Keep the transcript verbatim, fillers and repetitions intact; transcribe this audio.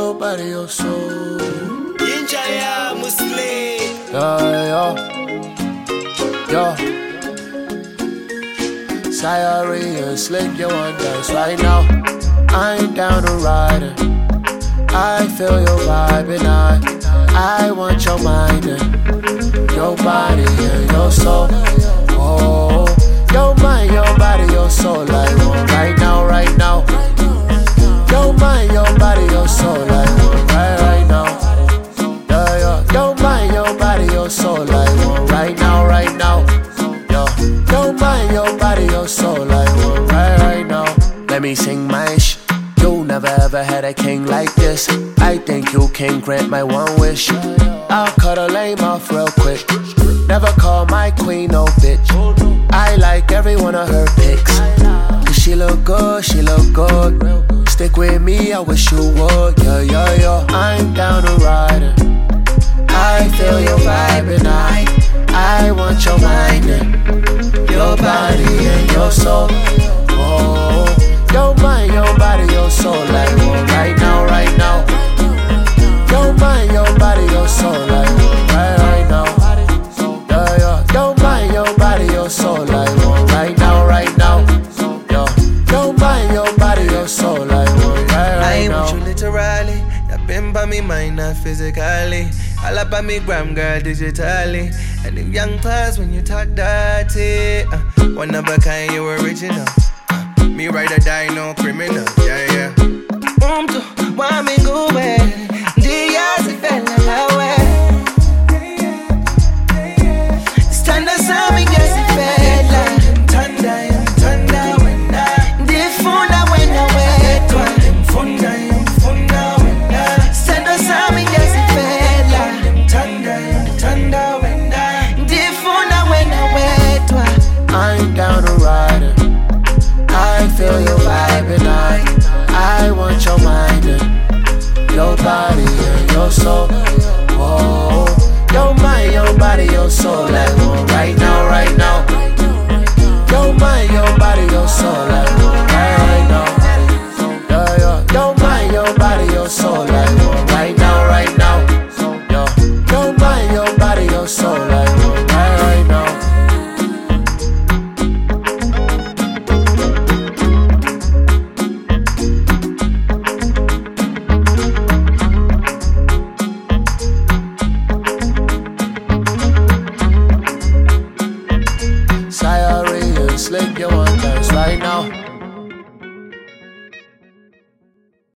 your body, your soul. Injaya Muslim. Yeah, yo, yo. Sayari and Slick, you want dance right now. I ain't down to ride it. I feel your vibe and I, I want your mind and your body and your soul. Oh, your mind, your body, your soul. Like one right now, right now. Your mind, your body, your soul. Like one right, right now. Yeah, yeah. Your mind, your body, your soul. Like one right now, right now. Yeah. Your mind, your body, your soul. Like one right, right now. Let me sing my shit. You never ever had a king like this. I think you can grant my one wish. I'll cut a lame off real quick. Never call my queen no bitch. I like every one of her pics. Cause she look good, she look good. Stick with me, I wish you would. Yeah, yeah, yeah. I'm down to ride it. I feel your vibe and I, I want your mind and your body and your soul. Oh. Your mind, your body, your soul, like one right now, right now. Your mind, your body, your soul, like one right, right now. Yeah, yeah. Your mind, your body, your soul, like one right now, right now. Yeah. Your mind, your body, your soul, like one right, right now. I want you literally. You've been by me mind, not physically. All up on me gram, girl, digitally. And them young players when you talk dirty. Uh, one of a kind, you original. Me ride or die, no criminal, yeah, yeah. Um, tu, wa me guwe, dia si fella lawe. Stand aside, me guess si fella. Tanda, tanda, wena. Difuna, wena, wetwa. Funda, funda, wena. Stand aside, me guess si fella. Tanda, tanda, wena. Difuna, wena, wetwa. I'm down to ride it. I feel your vibe and I, I want your mind and your body and your soul. Oh, your mind, your body, your soul. Like one right now, right now. Your mind, your body, your soul. Like one right, right now. Yeah, yeah. Your mind, your body, your soul. Like one right now, right now. Yeah. Your mind, your body, your soul. Like one right, right now. Slick, you want dance right now.